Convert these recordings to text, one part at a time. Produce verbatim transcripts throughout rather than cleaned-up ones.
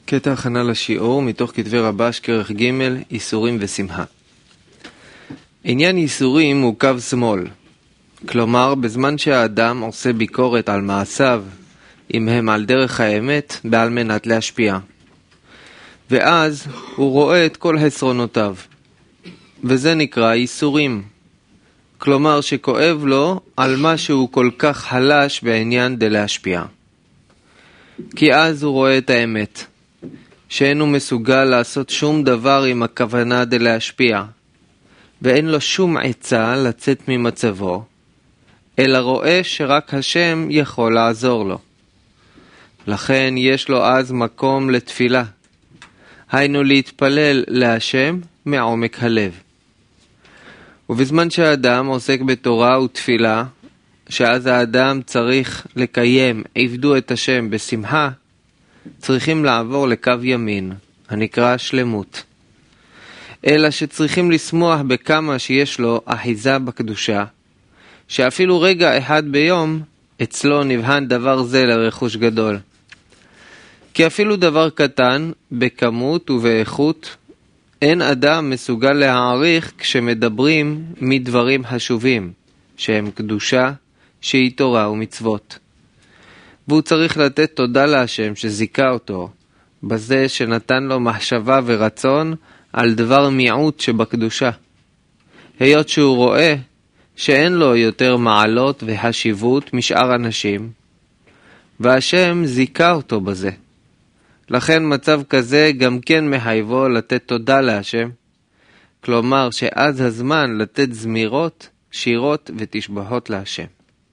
קטע הכנה לשיעור מתוך כתבי רבש כרך ג' איסורים ושמחה. עניין איסורים הוא קו שמאל. כלומר, בזמן שהאדם עושה ביקורת על מעשיו, אם הם על דרך האמת, בעל מנת להשפיע. ואז הוא רואה את כל חסרונותיו. וזה נקרא איסורים. כלומר שכואב לו על מה שהוא כל כך חלש בעניין דלהשפיע. כי אז הוא רואה את האמת. שאין הוא מסוגל לעשות שום דבר עם הכוונה דלהשפיע. ואין לו שום עצה לצאת ממצבו. אלא רואה שרק השם יכול לעזור לו. לכן יש לו אז מקום לתפילה. היינו להתפלל להשם מעומק הלב. ובזמן שהאדם עוסק בתורה ותפילה, שאז האדם צריך לקיים עבדו את השם בשמחה, צריכים לעבור לקו ימין, הנקרא שלמות. אלא שצריכים לשמוח בכמה שיש לו אחיזה בקדושה, שאפילו רגע אחד ביום אצלו נבחן דבר זה לרכוש גדול. כי אפילו דבר קטן, בכמות ובאיכות, אין אדם מסוגל להעריך כשמדברים מדברים חשובים, שהם קדושה, שהיא תורה ומצוות. והוא צריך לתת תודה להשם שזיקה אותו, בזה שנתן לו מחשבה ורצון על דבר מיעוט שבקדושה. היות שהוא רואה שאין לו יותר מעלות וחשיבות משאר אנשים, והשם זיקה אותו בזה. לכן מצב כזה גם כן מחייבו לתת תודה להשם, כלומר שאז הזמן לתת זמירות, שירות ותשבחות להשם.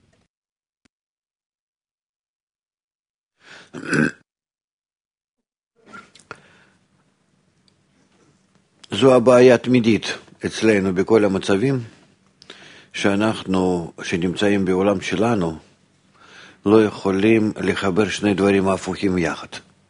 זו הבעיה תמידית אצלנו בכל המצבים, שאנחנו, שנמצאים בעולם שלנו, לא יכולים לחבר שני דברים הפוכים יחד.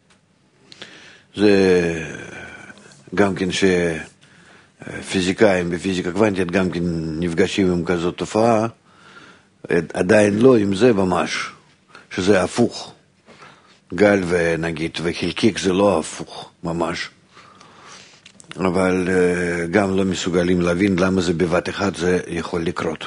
זה גם כן שפיזיקאים בפיזיקה קוונטית גם כן נפגשים עם כזאת תופעה, עדיין לא עם זה ממש, שזה הפוך. גל ונגיד וחלקיק זה לא הפוך ממש. אבל גם לא מסוגלים להבין למה זה בבת אחד זה יכול לקרות.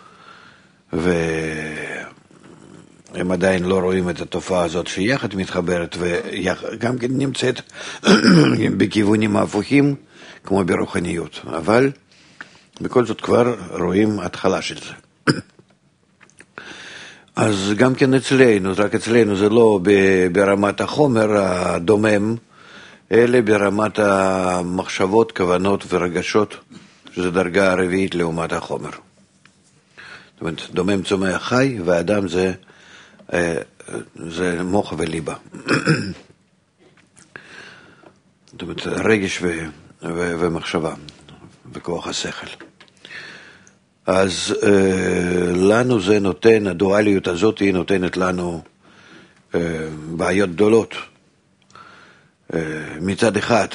והם עדיין לא רואים את התופעה הזאת שיחד מתחברת וגם כן נמצאת בכיוונים ההפוכים כמו ברוחניות. אבל בכל זאת כבר רואים התחלה של זה. אז גם כן אצלנו, רק אצלנו זה לא ברמת החומר הדומם, אלא ברמת המחשבות, כוונות ורגשות, שזה דרגה הרביעית לעומת החומר. זאת אומרת, דומם צומח חי, והאדם זה, זה מוח וליבה. זאת אומרת, רגש ו, ו, ומחשבה, וכוח השכל. אז לנו זה נותן, הדואליות הזאת היא נותנת לנו בעיות גדולות. מצד אחד,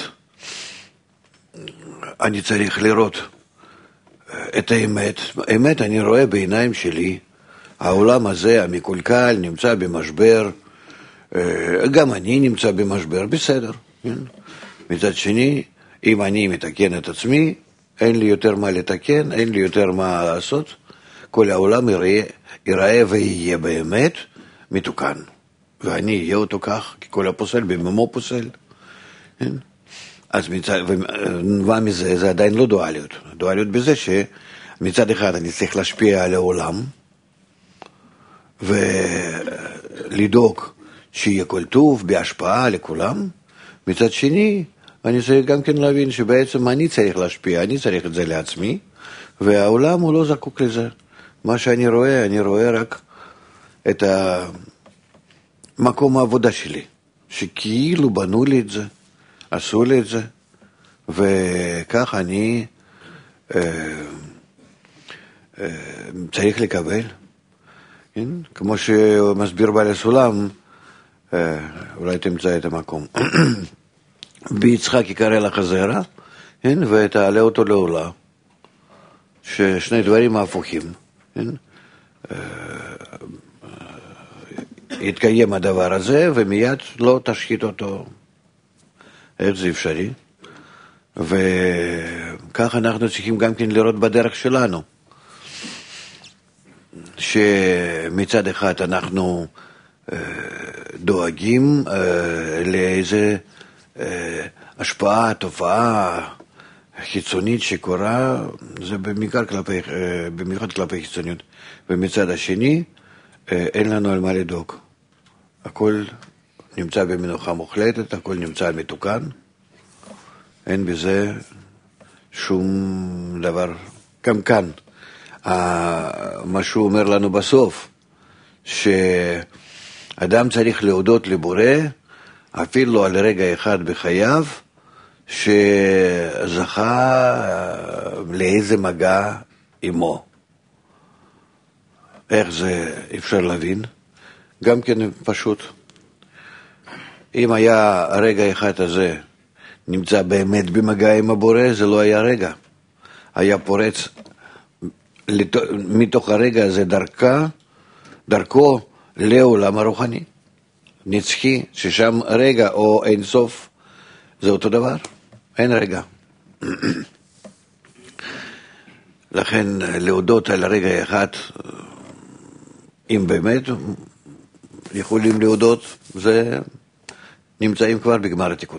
אני צריך לראות את האמת. האמת אני רואה בעיניים שלי, העולם הזה המקולקל נמצא במשבר, גם אני נמצא במשבר, בסדר. מצד שני, אם אני מתקן את עצמי, אין לי יותר מה לתקן, אין לי יותר מה לעשות, כל העולם יראה, יראה ויהיה באמת מתוקן. ואני אהיה אותו כך, כי כל הפוסל בממו פוסל. אז מצד, ומה מזה? זה עדיין לא דואליות. דואליות בזה שמצד אחד אני צריך להשפיע על העולם, ולדאוג שיהיה כל טוב בהשפעה לכולם. מצד שני, אני צריך גם כן להבין שבעצם אני צריך להשפיע, אני צריך את זה לעצמי, והעולם הוא לא זקוק לזה. מה שאני רואה, אני רואה רק את מקום העבודה שלי, שכאילו בנו לי את זה, עשו לי את זה, וכך אני אה, אה, צריך לקבל. כן? כמו שמסביר בעל הסולם, אה, אולי תמצא את המקום. ביצחק יקרא לך זרע, כן? ותעלה אותו לעולה, ששני דברים ההפוכים, כן? אה, יתקיים הדבר הזה, ומיד לא תשחית אותו. איך זה אפשרי? וכך אנחנו צריכים גם כן לראות בדרך שלנו, שמצד אחד אנחנו דואגים לאיזה השפעה, תופעה חיצונית שקורה, זה במיוחד כלפי, במיוחד כלפי חיצוניות, ומצד השני אין לנו על מה לדאוג. הכל נמצא במנוחה מוחלטת, הכל נמצא מתוקן, אין בזה שום דבר. גם כאן, מה שהוא אומר לנו בסוף, שאדם צריך להודות לבורא, אפילו על רגע אחד בחייו, שזכה לאיזה מגע עמו. איך זה אפשר להבין? גם כן פשוט. אם היה הרגע אחד הזה נמצא באמת במגע עם הבורא, זה לא היה רגע. היה פורץ מתוך הרגע הזה דרכה, דרכו לעולם הרוחני. נצחי, ששם רגע או אין סוף, זה אותו דבר. אין רגע. לכן להודות על הרגע אחד, אם באמת יכולים להודות, זה נמצאים כבר בגמר התיקון.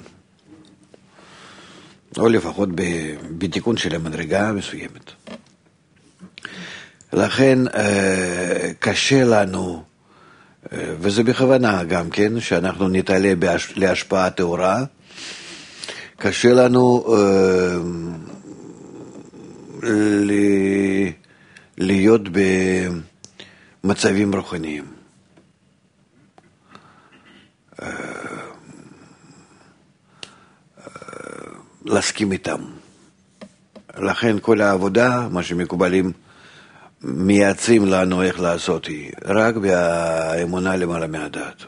או לפחות בתיקון של המדרגה מסוימת. לכן קשה לנו, וזה בכוונה גם כן, שאנחנו נתעלה להשפעה תאורה, קשה לנו להיות במצבים רוחניים. להסכים איתם. לכן כל העבודה, מה שמקובלים, מייעצים לנו איך לעשות היא רק באמונה למעלה מהדעת.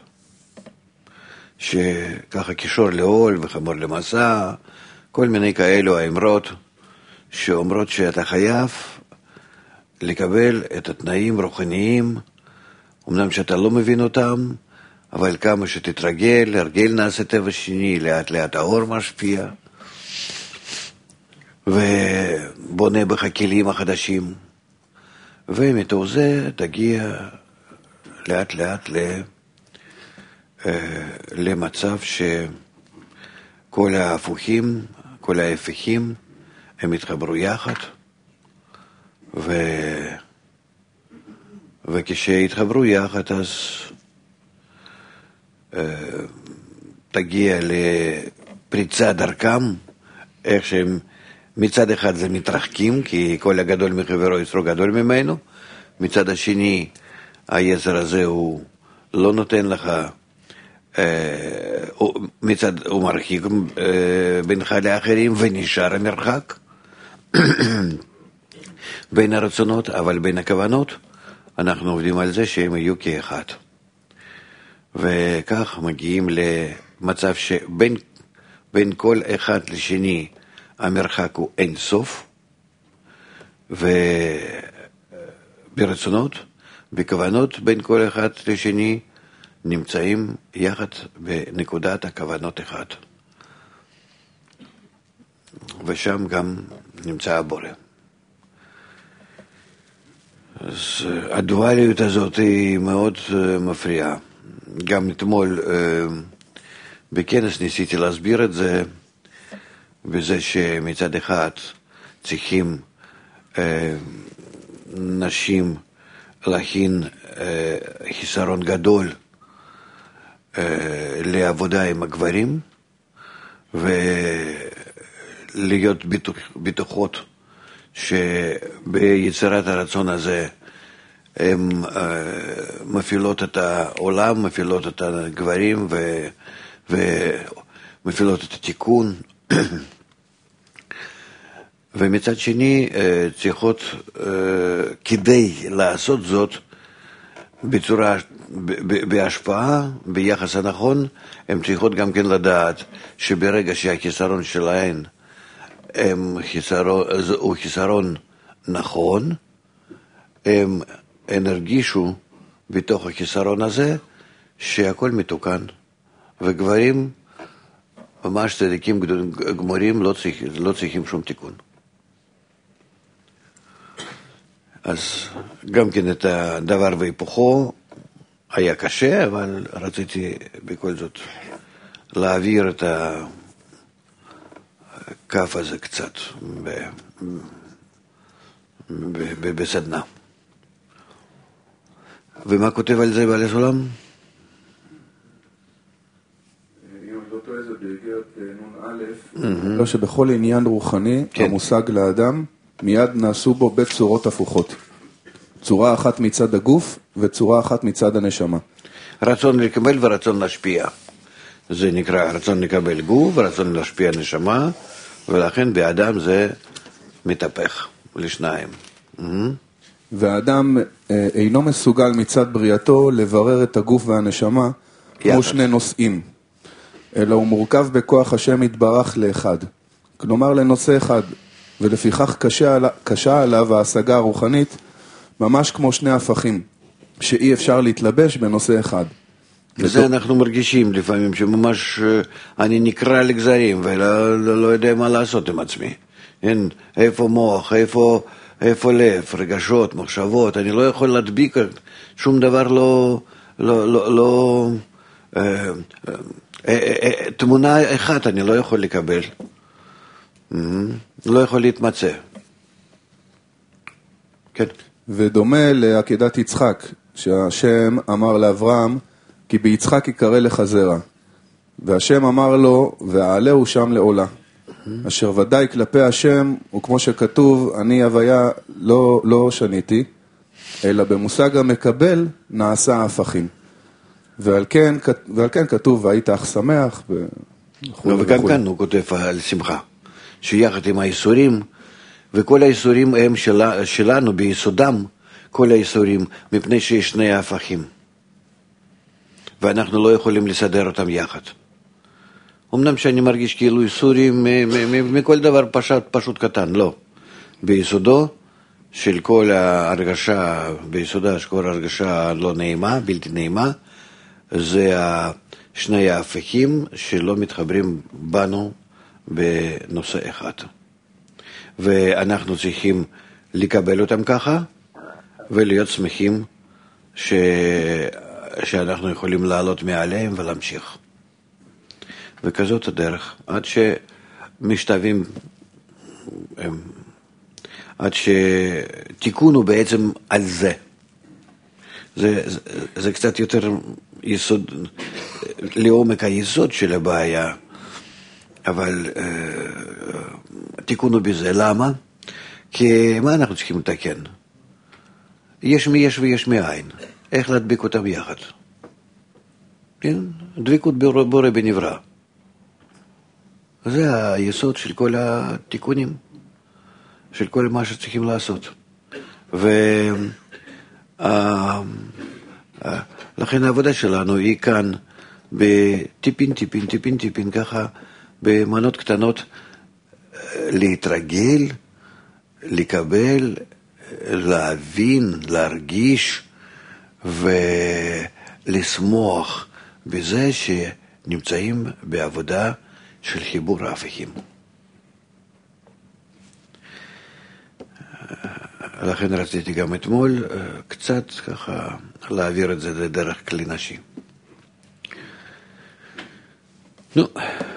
שככה קישור לעול וחמור למסע, כל מיני כאלו האמרות שאומרות שאתה חייב לקבל את התנאים רוחניים, אמנם שאתה לא מבין אותם, אבל כמה שתתרגל, הרגל נעשה טבע שני, לאט לאט האור משפיע, ובונה בך כלים החדשים, ומתוך זה תגיע לאט לאט ל... למצב שכל ההפוכים, כל ההפכים, הם התחברו יחד, ו... וכשהתחברו יחד, אז תגיע לפריצה דרכם, איך שהם מצד אחד זה מתרחקים, כי כל הגדול מחברו יצרו גדול ממנו, מצד השני היצר הזה הוא לא נותן לך, מצד הוא מרחיק בינך לאחרים ונשאר המרחק בין הרצונות, אבל בין הכוונות אנחנו עובדים על זה שהם יהיו כאחד, וכך מגיעים למצב שבין בין כל אחד לשני המרחק הוא אין סוף, וברצונות, בכוונות בין כל אחד לשני נמצאים יחד בנקודת הכוונות אחד, ושם גם נמצא הבורא. אז הדואליות הזאת היא מאוד מפריעה. גם אתמול בכנס ניסיתי להסביר את זה, בזה שמצד אחד צריכים נשים להכין חיסרון גדול לעבודה עם הגברים, ולהיות בטוח, בטוחות שביצירת הרצון הזה הן מפעילות את העולם, מפעילות את הגברים ו, ומפעילות את התיקון. ומצד שני צריכות, כדי לעשות זאת בצורה, בהשפעה, ביחס הנכון, הן צריכות גם כן לדעת שברגע שהחיסרון שלהן חיסרון, הוא חיסרון נכון, הם הרגישו בתוך החיסרון הזה שהכל מתוקן, וגברים ממש צדיקים גמורים לא, צריך, לא צריכים שום תיקון. אז גם כן את הדבר והיפוכו היה קשה, אבל רציתי בכל זאת להעביר את הקו הזה קצת ב, ב, ב, בסדנה. ומה כותב על זה בעל הסולם? אם לא טועה זה באיגרת נון א', לא שבכל עניין רוחני המושג לאדם מיד נעשו בו בצורות הפוכות. צורה אחת מצד הגוף וצורה אחת מצד הנשמה. רצון לקבל ורצון להשפיע. זה נקרא רצון לקבל גוף ורצון להשפיע נשמה, ולכן באדם זה מתהפך לשניים. והאדם אינו מסוגל מצד בריאתו לברר את הגוף והנשמה כמו שני נושאים, אלא הוא מורכב בכוח השם יתברך לאחד. כלומר לנושא אחד, ולפיכך קשה, קשה עליו ההשגה הרוחנית, ממש כמו שני הפכים, שאי אפשר להתלבש בנושא אחד. וזה ותו... אנחנו מרגישים לפעמים, שממש אני נקרא לגזרים, ולא לא, לא יודע מה לעשות עם עצמי. אין, איפה מוח, איפה, איפה לב, רגשות, מחשבות, אני לא יכול להדביק, שום דבר לא, לא, לא, לא אה, אה, אה, אה, תמונה אחת אני לא יכול לקבל. Mm-hmm. לא יכול להתמצא. כן. ודומה לעקדת יצחק, שהשם אמר לאברהם, כי ביצחק יקרא לך זרע. והשם אמר לו, והעלהו שם לעולה. Mm-hmm. אשר ודאי כלפי השם, וכמו שכתוב, אני הוויה לא, לא שניתי, אלא במושג המקבל נעשה ההפכים. ועל כן, ועל כן כתוב, והיית אך שמח. ו... לא, וגם כאן הוא כותב על שמחה. שיחד עם האיסורים, וכל האיסורים הם שלה, שלנו ביסודם, כל האיסורים, מפני שיש שני ההפכים. ואנחנו לא יכולים לסדר אותם יחד. אמנם שאני מרגיש כאילו איסורים מכל דבר פשוט, פשוט קטן, לא. ביסודו של כל ההרגשה, ביסודה של כל ההרגשה לא נעימה, בלתי נעימה, זה שני ההפכים שלא מתחברים בנו, בנושא אחד. ואנחנו צריכים לקבל אותם ככה, ולהיות שמחים ש... שאנחנו יכולים לעלות מעליהם ולהמשיך. וכזאת הדרך, עד שמשתווים, עד שתיקון הוא בעצם על זה. זה, זה, זה קצת יותר יסוד, לעומק היסוד של הבעיה, אבל uh, תיקון הוא בזה. למה? כי מה אנחנו צריכים לתקן? יש מי יש ויש מאין. איך להדביק אותם יחד? כן? דביקות בורא בנברא. זה היסוד של כל התיקונים, של כל מה שצריכים לעשות. ולכן העבודה שלנו היא כאן בטיפין, טיפין, טיפין, טיפין, ככה, במנות קטנות, להתרגל, לקבל, להבין, להרגיש ולשמוח בזה שנמצאים בעבודה של חיבור ההפכים. לכן רציתי גם אתמול קצת ככה להעביר את זה לדרך כלי נשי. נו.